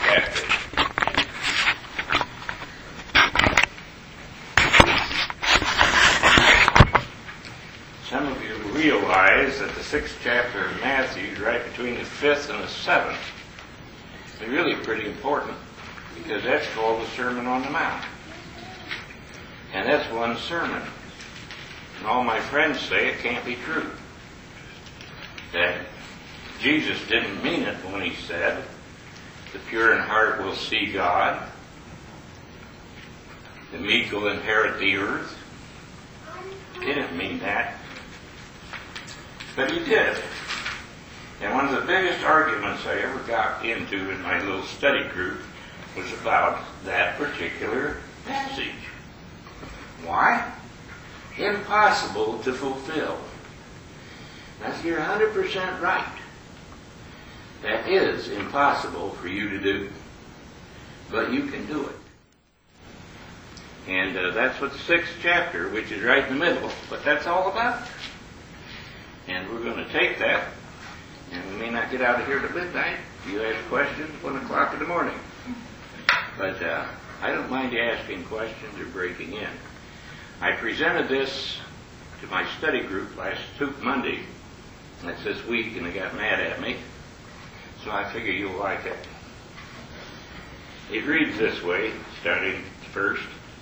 chapter. Some of you realize that the 6th chapter of Matthew is right between the 5th and the 7th. It's really pretty important because that's called the Sermon on the Mount. And that's one sermon. And all my friends say it can't be true. That Jesus didn't mean it when he said, the pure in heart will see God, the meek will inherit the earth. He didn't mean that. But he did. And one of the biggest arguments I ever got into in my little study group was about that particular passage. Why? Impossible to fulfill. Now, you're 100% right. That is impossible for you to do. But you can do it. And that's what the 6th chapter, which is right in the middle, but that's all about. And we're going to take that, and we may not get out of here till midnight. If you ask questions, 1 o'clock in the morning. But I don't mind you asking questions or breaking in. I presented this to my study group last Monday. That's this week, and they got mad at me. So I figure you'll like it. It reads this way, starting first.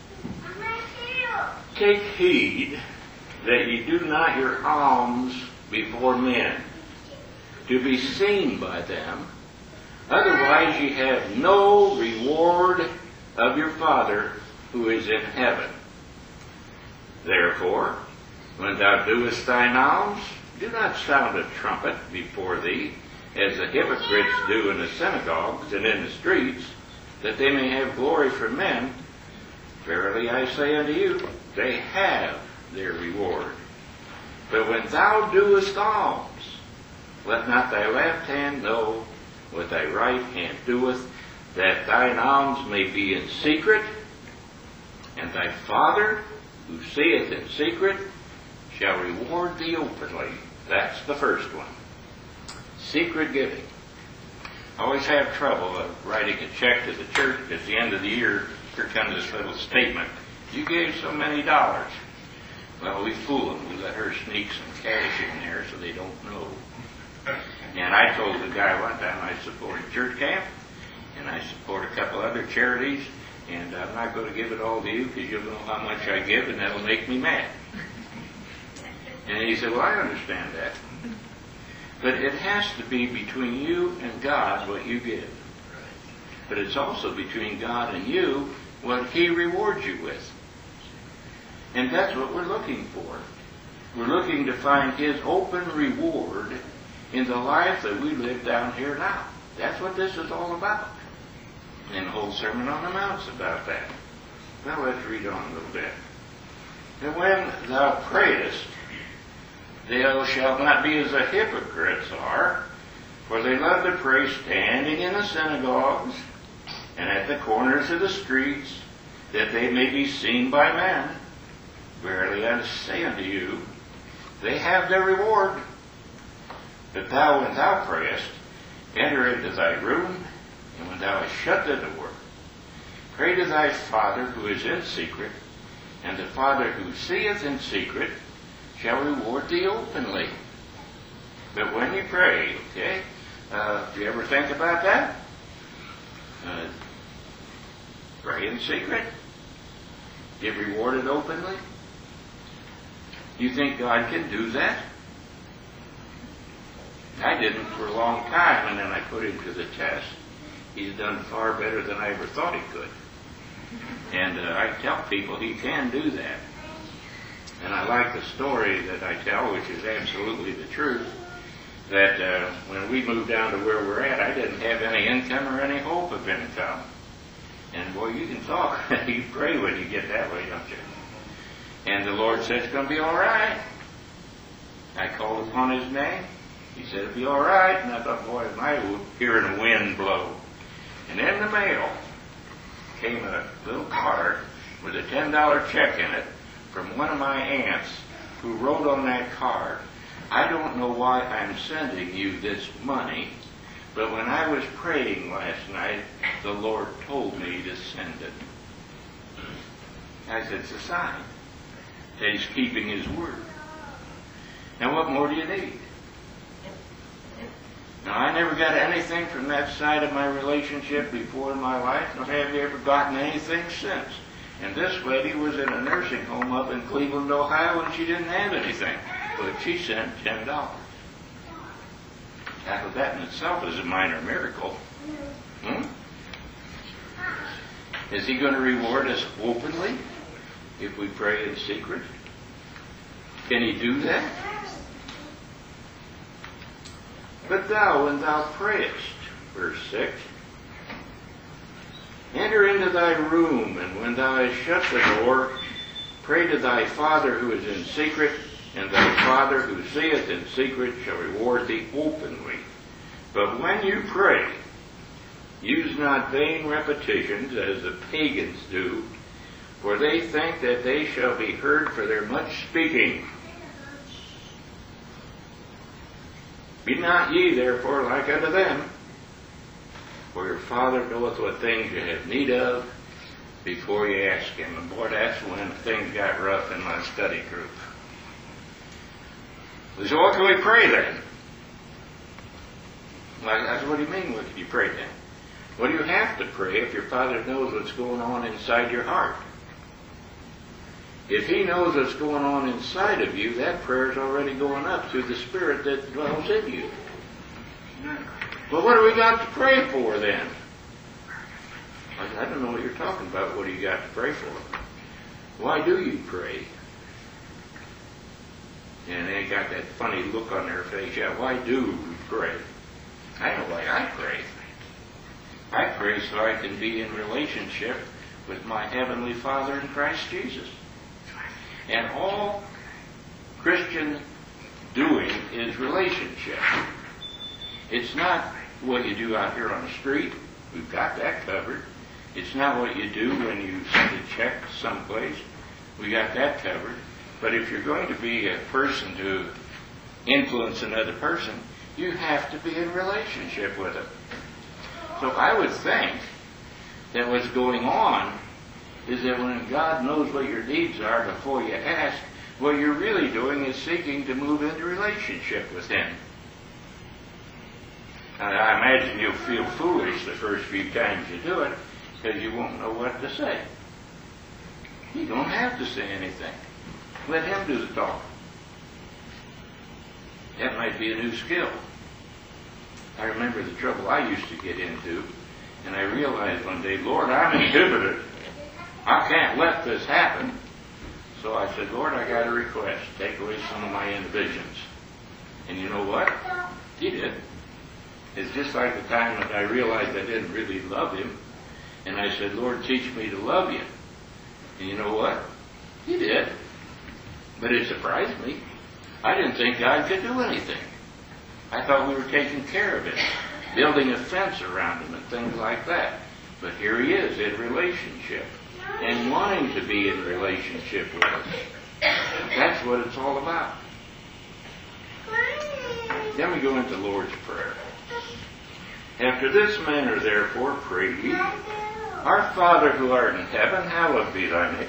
Take heed that ye do not your alms before men, to be seen by them. Otherwise ye have no reward of your Father who is in heaven. Therefore, when thou doest thine alms, do not sound a trumpet before thee, as the hypocrites do in the synagogues and in the streets, that they may have glory from men. Verily I say unto you, they have their reward. But when thou doest alms, let not thy left hand know what thy right hand doeth, that thine alms may be in secret, and thy Father, who seeth in secret, shall reward thee openly. That's the first one. Secret giving. I always have trouble writing a check to the church at the end of the year. Here comes this little statement. You gave so many dollars. Well, we fool them. We let her sneak some cash in there so they don't know. And I told the guy one time I support a church camp, and I support a couple other charities, and I'm not going to give it all to you because you'll know how much I give, and that'll make me mad. And he said, well, I understand that. But it has to be between you and God what you give. But it's also between God and you what he rewards you with. And that's what we're looking for. We're looking to find his open reward in the life that we live down here now. That's what this is all about. And the whole Sermon on the Mount's about that. Well, let's read on a little bit. And when thou prayest, thou shalt not be as the hypocrites are, for they love to pray standing in the synagogues and at the corners of the streets, that they may be seen by men. Verily I say unto you, they have their reward. But thou, when thou prayest, enter into thy room, and when thou hast shut the door, pray to thy Father who is in secret, and the Father who seeth in secret shall reward thee openly. But when you pray, okay, do you ever think about that? Pray in secret? Get rewarded openly? You think God can do that? I didn't for a long time, and then I put him to the test. He's done far better than I ever thought he could. And I tell people he can do that. And I like the story that I tell, which is absolutely the truth, that when we moved down to where we're at, I didn't have any income or any hope of income. And boy, you can talk. You pray when you get that way, don't you? And the Lord said, it's going to be all right. I called upon his name. He said, it'll be all right. And I thought, boy, am I hearing the wind blow. And in the mail came a little card with a $10 check in it from one of my aunts who wrote on that card, I don't know why I'm sending you this money, But when I was praying last night, the Lord told me to send it. I said, it's a sign that He's keeping His word. Now what more do you need? Now I never got anything from that side of my relationship before in my life, nor have you ever gotten anything since. And this lady was in a nursing home up in Cleveland, Ohio, and she didn't have anything. But she sent $10. Now, that in itself is a minor miracle. Is He going to reward us openly if we pray in secret? Can He do that? But thou, when thou prayest, verse 6, enter into thy room, and when thou hast shut the door, pray to thy Father who is in secret, and thy Father who seeth in secret shall reward thee openly. But when you pray, use not vain repetitions as the pagans do, for they think that they shall be heard for their much speaking. Be not ye therefore like unto them, for your Father knoweth what things you have need of before you ask Him. And boy, that's when things got rough in my study group. So what can we pray then? Well, I said, what do you mean, what can you pray then? Well, you have to pray if your Father knows what's going on inside your heart. If He knows what's going on inside of you, that prayer's already going up through the Spirit that dwells in you. Well, what do we got to pray for then? I don't know what you're talking about. What do you got to pray for? Why do you pray? And they got that funny look on their face. Yeah, why do we pray? I know why I pray. I pray so I can be in relationship with my Heavenly Father in Christ Jesus. And all Christian doing is relationship. It's not what you do out here on the street. We've got that covered. It's not what you do when you send a check someplace. We got that covered. But if you're going to be a person to influence another person, you have to be in relationship with them. So I would think that what's going on is that when God knows what your needs are before you ask, what you're really doing is seeking to move into relationship with Him. Now, I imagine you'll feel foolish the first few times you do it because you won't know what to say. You don't have to say anything. Let Him do the talking. That might be a new skill. I remember the trouble I used to get into, and I realized one day, Lord, I'm inhibited. I can't let this happen. So I said, Lord, I got a request. Take away some of my inhibitions. And you know what? He did. It's just like the time that I realized I didn't really love Him. And I said, Lord, teach me to love You. And you know what? He did. But it surprised me. I didn't think God could do anything. I thought we were taking care of it, building a fence around Him and things like that. But here He is in relationship and wanting to be in relationship with us. That's what it's all about. Then we go into Lord's Prayer. After this manner, therefore, pray ye, Our Father who art in heaven, hallowed be thy name.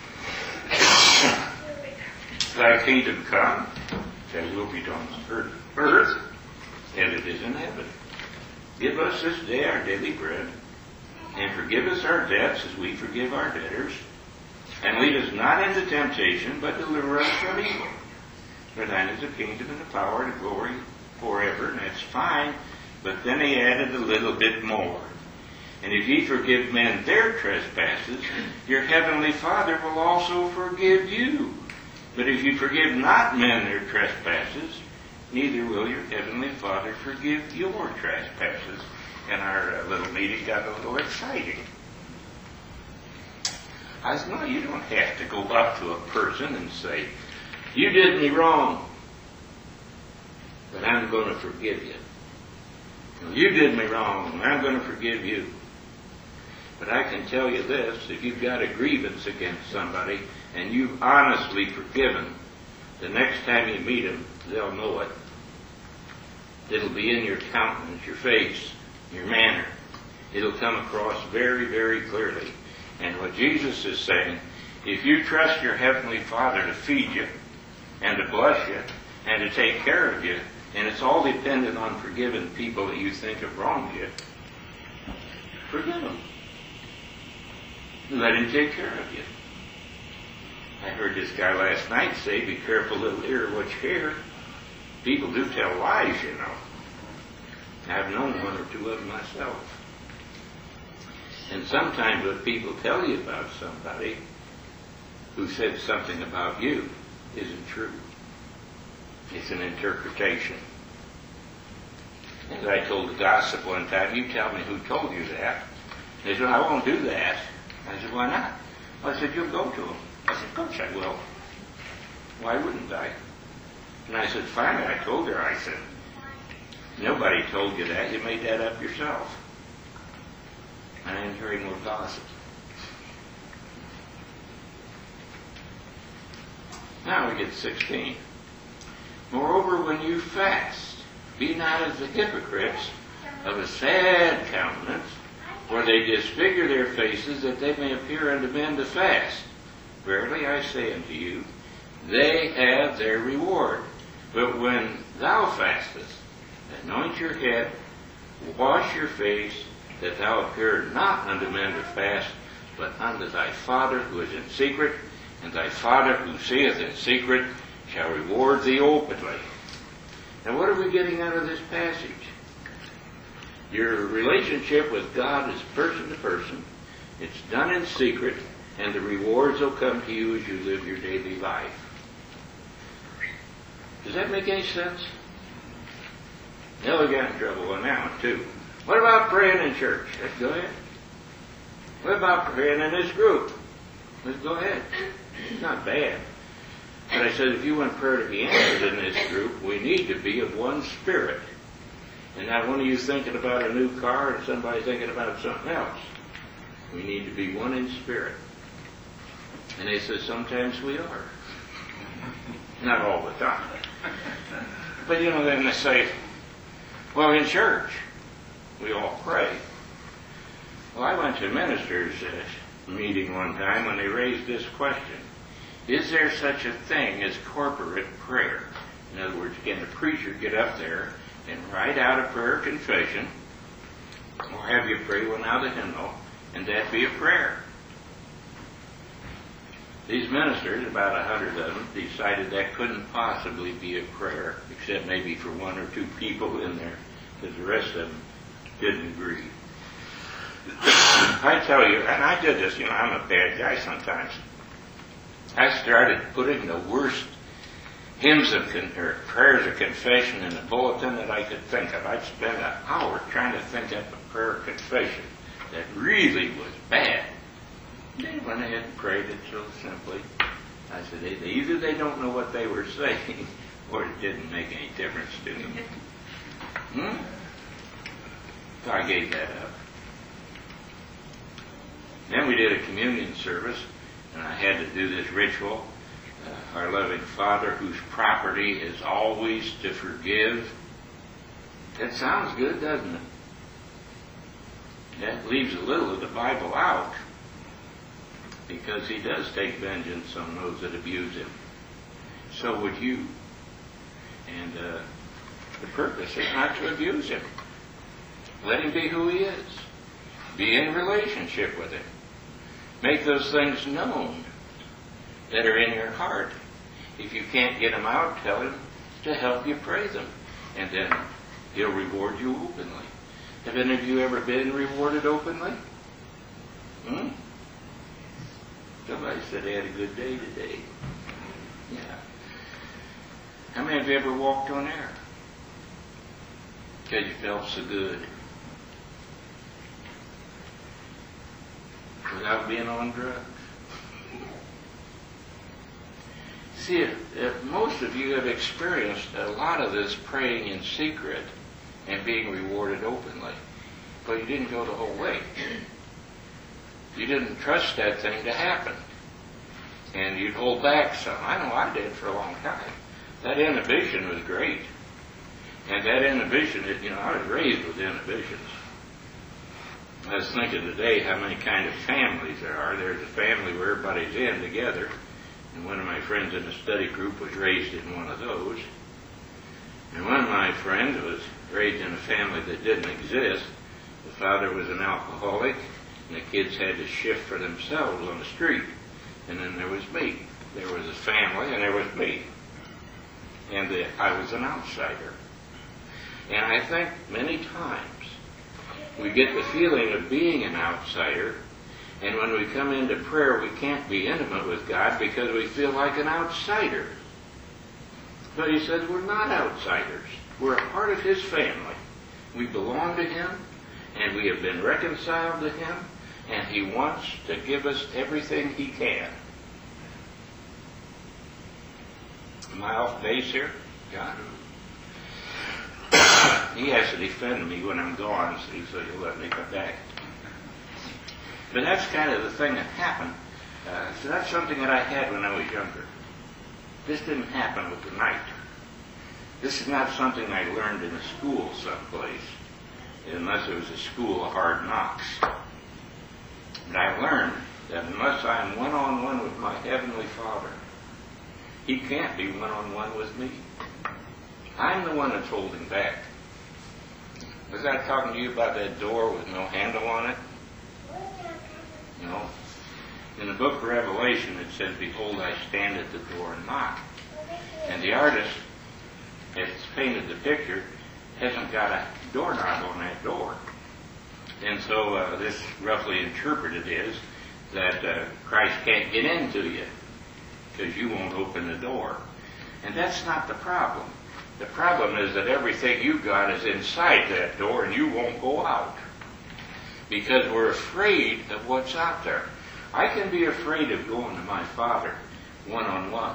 Thy kingdom come, thy will be done on earth, as it is in heaven. Give us this day our daily bread, and forgive us our debts as we forgive our debtors. And lead us not into temptation, but deliver us from evil. For thine is the kingdom and the power and the glory forever. And that's fine. But then he added a little bit more. And if ye forgive men their trespasses, your heavenly Father will also forgive you. But if you forgive not men their trespasses, neither will your heavenly Father forgive your trespasses. And our little meeting got a little exciting. I said, no, you don't have to go up to a person and say, you did me wrong, but I'm going to forgive you. You did me wrong, and I'm going to forgive you. But I can tell you this, if you've got a grievance against somebody and you've honestly forgiven, the next time you meet them, they'll know it. It'll be in your countenance, your face, your manner. It'll come across very, very clearly. And what Jesus is saying, if you trust your Heavenly Father to feed you and to bless you and to take care of you, and it's all dependent on forgiving people that you think have wronged you, forgive them. Let Him take care of you. I heard this guy last night say, be careful, little ear, what you hear. People do tell lies, you know. I've known one or two of them myself. And sometimes what people tell you about somebody who said something about you isn't true. It's an interpretation. As I told the gossip one time, you tell me who told you that. They said, I won't do that. I said, why not? Well, I said, you'll go to them. I said, of course I will. Why wouldn't I? And I said, finally, I told her, I said, nobody told you that. You made that up yourself. And I didn't hear any more gossip. Now we get to 16. Moreover, when you fast, be not as the hypocrites of a sad countenance, for they disfigure their faces, that they may appear unto men to fast. Verily I say unto you, they have their reward. But when thou fastest, anoint your head, wash your face, that thou appear not unto men to fast, but unto thy Father who is in secret, and thy Father who seeth in secret shall reward thee openly. Now what are we getting out of this passage? Your relationship with God is person to person. It's done in secret, and the rewards will come to you as you live your daily life. Does that make any sense? Now we got in trouble on that one too. What about praying in church? Let's go ahead. What about praying in this group? Let's go ahead. It's not bad. But I said, if you want prayer to be answered in this group, we need to be of one spirit. And not one of you thinking about a new car and somebody thinking about something else. We need to be one in spirit. And they said, sometimes we are. Not all the time. But then they say, well, in church, we all pray. Well, I went to a minister's meeting one time when they raised this question. Is there such a thing as corporate prayer? In other words, can the preacher get up there and write out a prayer of confession, or have you pray one out of the hymnal, and that be a prayer? These ministers, about 100 of them, decided that couldn't possibly be a prayer, except maybe for one or two people in there, because the rest of them didn't agree. I tell you, and I did this, I'm a bad guy sometimes. I started putting the worst hymns or prayers of confession in the bulletin that I could think of. I'd spend an hour trying to think up a prayer of confession that really was bad. They went ahead and prayed it so simply. I said, either they don't know what they were saying, or it didn't make any difference to them. So I gave that up. Then we did a communion service, and I had to do this ritual. Our loving Father, whose property is always to forgive. That sounds good, doesn't it? That leaves a little of the Bible out, because He does take vengeance on those that abuse Him. So would you. And the purpose is not to abuse Him. Let Him be who He is. Be in relationship with Him. Make those things known that are in your heart. If you can't get them out, tell Him to help you pray them. And then He'll reward you openly. Have any of you ever been rewarded openly? Somebody said they had a good day today. Yeah. How many of you ever walked on air? Because you felt so good. Without being on drugs. See, if most of you have experienced a lot of this praying in secret and being rewarded openly, but you didn't go the whole way. You didn't trust that thing to happen. And you'd hold back some. I know I did for a long time. That inhibition was great. And that inhibition, I was raised with inhibitions. I was thinking today how many kind of families there are. There's a family where everybody's in together, and one of my friends in the study group was raised in one of those. And one of my friends was raised in a family that didn't exist. The father was an alcoholic, and the kids had to shift for themselves on the street. And then there was me. There was a family, and there was me. And I was an outsider. And I think many times we get the feeling of being an outsider, and when we come into prayer, we can't be intimate with God because we feel like an outsider. But he says we're not outsiders. We're a part of his family. We belong to him, and we have been reconciled to him, and he wants to give us everything he can. Am I off base here? God? He has to defend me when I'm gone, so he'll let me come back. But that's kind of the thing that happened. So that's something that I had when I was younger. This didn't happen overnight. This is not something I learned in a school someplace, unless it was a school of hard knocks. But I learned that unless I'm one-on-one with my Heavenly Father, he can't be one-on-one with me. I'm the one that's holding back. Was I talking to you about that door with no handle on it? No. In the book of Revelation it says, "Behold, I stand at the door and knock." And the artist, as painted the picture, hasn't got a doorknob on that door. And so this roughly interpreted is that Christ can't get into you because you won't open the door. And that's not the problem. The problem is that everything you got is inside that door and you won't go out. Because we're afraid of what's out there. I can be afraid of going to my Father one-on-one.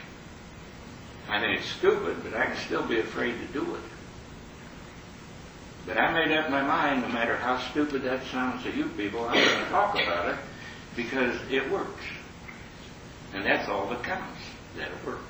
I think it's stupid, but I can still be afraid to do it. But I made up my mind, no matter how stupid that sounds to you people, I'm going to talk about it because it works. And that's all that counts, that it works.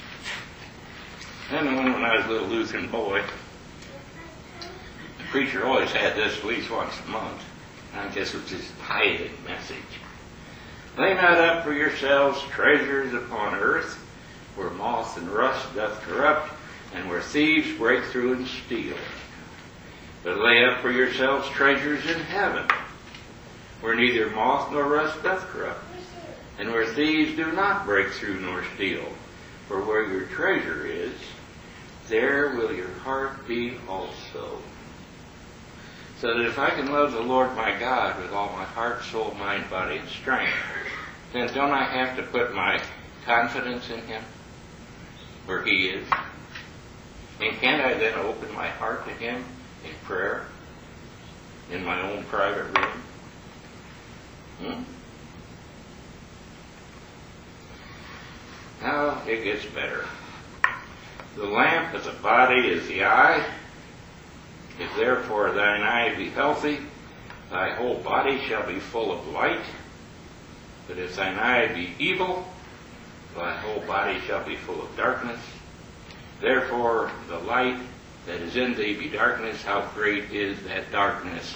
Then when I was a little Lutheran boy, the preacher always had this at least once a month. I guess it was his tithing message. "Lay not up for yourselves treasures upon earth, where moth and rust doth corrupt, and where thieves break through and steal. But lay up for yourselves treasures in heaven, where neither moth nor rust doth corrupt, and where thieves do not break through nor steal. For where your treasure is, there will your heart be also." So that if I can love the Lord my God with all my heart, soul, mind, body, and strength, then don't I have to put my confidence in him, where he is? And can't I then open my heart to him in prayer, in my own private room? Now it gets better. "The lamp of the body is the eye. If therefore thine eye be healthy, thy whole body shall be full of light. But if thine eye be evil, thy whole body shall be full of darkness. Therefore the light that is in thee be darkness. How great is that darkness?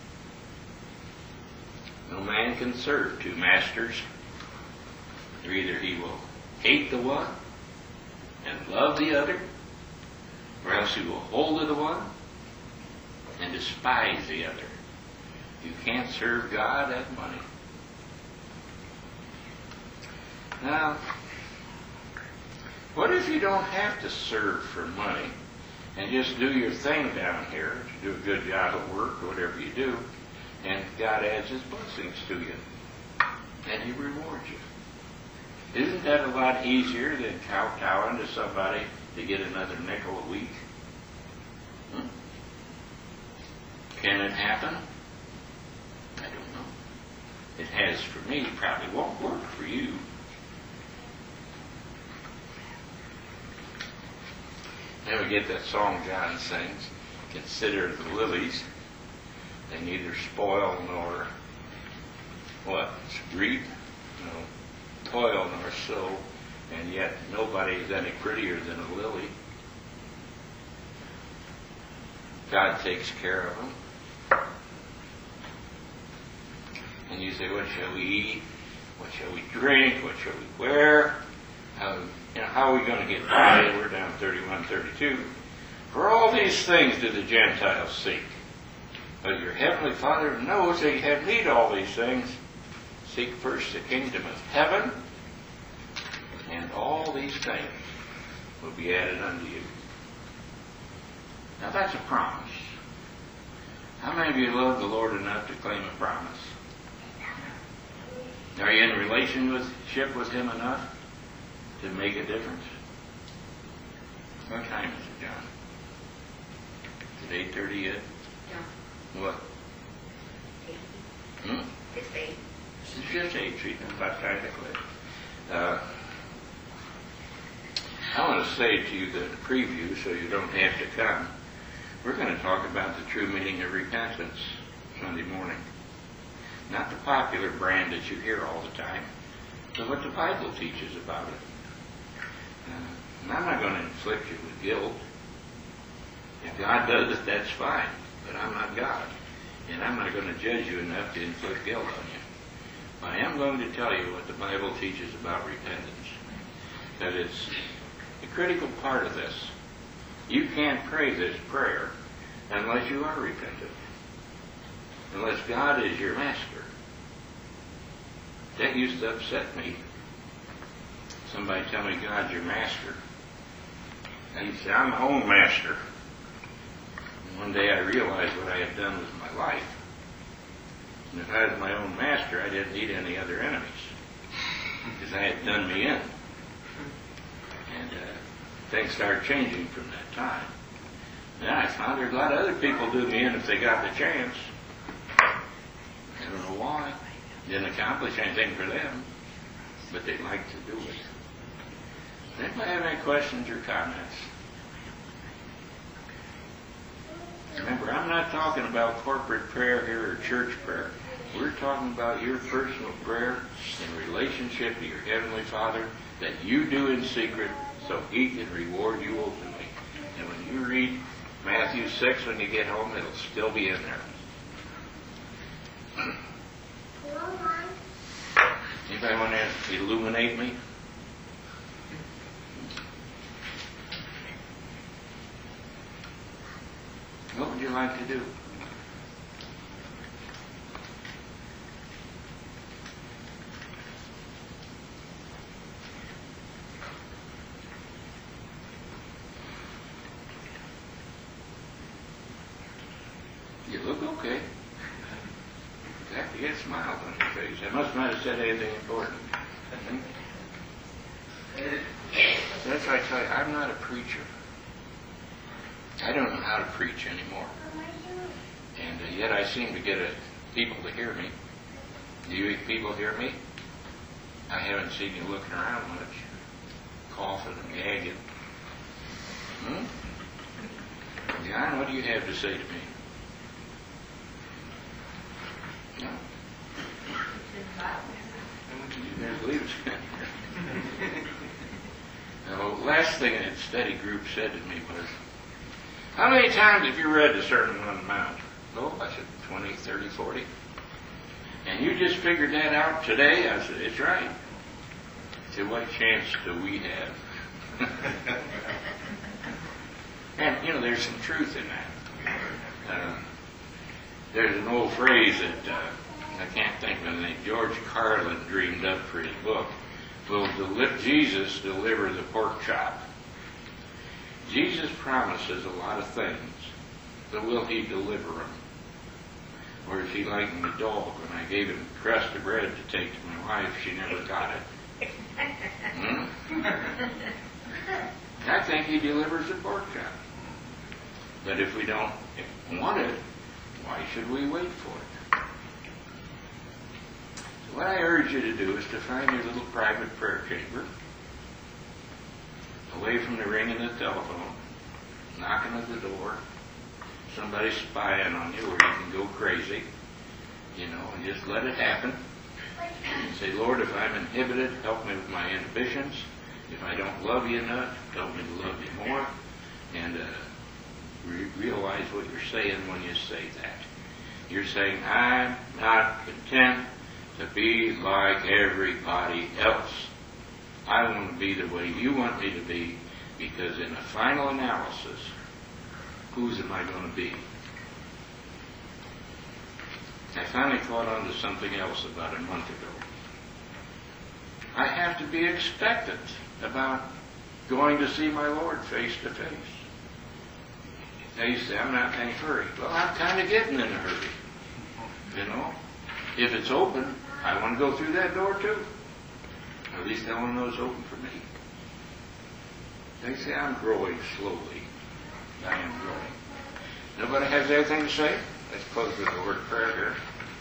No man can serve two masters. For either he will hate the one and love the other, or else he will hold to the one and despise the other. You can't serve God and money." Now, what if you don't have to serve for money and just do your thing down here, do a good job at work, whatever you do, and God adds his blessings to you, and he rewards you? Isn't that a lot easier than kowtowing to somebody to get another nickel a week? Can it happen? I don't know. It has for me. It probably won't work for you. Then we get that song John sings, "Consider the lilies. They neither spoil nor reap, no toil nor sow, and yet nobody is any prettier than a lily. God takes care of them. And you say, what shall we eat? What shall we drink? What shall we wear? How are we going to get by? We're down 31, 32. For all these things do the Gentiles seek. But your heavenly Father knows that you have need of all these things. Seek first the kingdom of heaven, and all these things will be added unto you. Now that's a promise. How many of you love the Lord enough to claim a promise? Are you in relationship with Him enough to make a difference? What time is it, John? Is it 8:30 yet? No. What? 8. It's 8. It's just 8 feet. About time to quit. I want to say to you the preview so you don't have to come. We're going to talk about the true meaning of repentance Sunday morning. Not the popular brand that you hear all the time, but what the Bible teaches about it. And I'm not going to inflict you with guilt. If God does it, that's fine, but I'm not God. And I'm not going to judge you enough to inflict guilt on you. But I am going to tell you what the Bible teaches about repentance. That it's a critical part of this. You can't pray this prayer unless you are repentant. Unless God is your master. That used to upset me. Somebody tell me God's your master. And he'd say, I'm my own master. And one day I realized what I had done with my life. And if I was my own master, I didn't need any other enemies. Because I had done me in. And things started changing from that time. Then I found there's a lot of other people do me in if they got the chance. I don't know why. Didn't accomplish anything for them, but they like to do it. Does anybody have any questions or comments? Remember, I'm not talking about corporate prayer here or church prayer. We're talking about your personal prayer in relationship to your Heavenly Father that you do in secret so He can reward you openly. And when you read Matthew 6 when you get home, it'll still be in there. Anybody want to illuminate me? What would you like to do? You look okay. You get smiles on your face. I must not have said anything important. That's why I tell you, I'm not a preacher. I don't know how to preach anymore. And yet I seem to get people to hear me. Do you people hear me? I haven't seen you looking around much. Coughing and gagging. John, what do you have to say to me? No. Now, the last thing that study group said to me was, how many times have you read the Sermon on the Mount? Oh, I said 20, 30, 40. And you just figured that out today? I said, it's right. I said, what chance do we have? And, there's some truth in that. There's an old phrase that I can't think of the name. George Carlin dreamed up for his book. Will Jesus deliver the pork chop? Jesus promises a lot of things, but will He deliver them? Or is He like my dog when I gave him a crust of bread to take to my wife, she never got it? I think He delivers the pork chop. But if we don't want it, why should we wait for it? So what I urge you to do is to find your little private prayer chamber, away from the ringing of the telephone, knocking at the door, somebody spying on you where you can go crazy, and just let it happen. And say, Lord, if I'm inhibited, help me with my inhibitions. If I don't love you enough, help me to love you more. And realize what you're saying when you say that. You're saying, I'm not content to be like everybody else. I want to be the way you want me to be, because in the final analysis, whose am I going to be? I finally caught on to something else about a month ago. I have to be expectant about going to see my Lord face to face. They say, I'm not in a hurry. Well, I'm kind of getting in a hurry. You know? If it's open, I want to go through that door too. At least I want to know it's open for me. They say I'm growing slowly. I am growing. Nobody has anything to say? Let's close with a word of prayer here.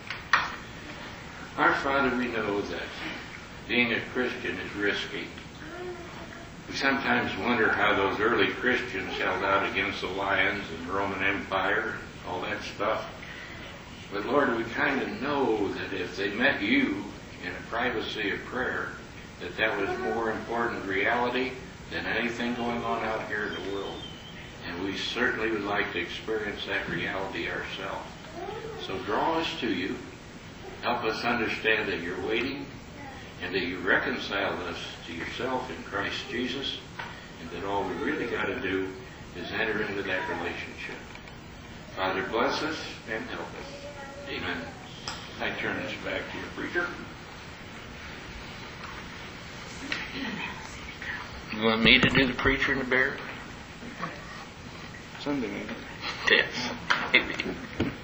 Our Father, we know that being a Christian is risky. We sometimes wonder how those early Christians held out against the lions and the Roman Empire and all that stuff. But Lord, we kind of know that if they met you in a privacy of prayer, that was more important reality than anything going on out here in the world. And we certainly would like to experience that reality ourselves. So draw us to you. Help us understand that you're waiting and that you reconciled us to yourself in Christ Jesus, and that all we really got to do is enter into that relationship. Father, bless us and help us. Amen. I turn this back to your preacher. You want me to do the preacher and the bear? Sunday, maybe. Yes. Maybe.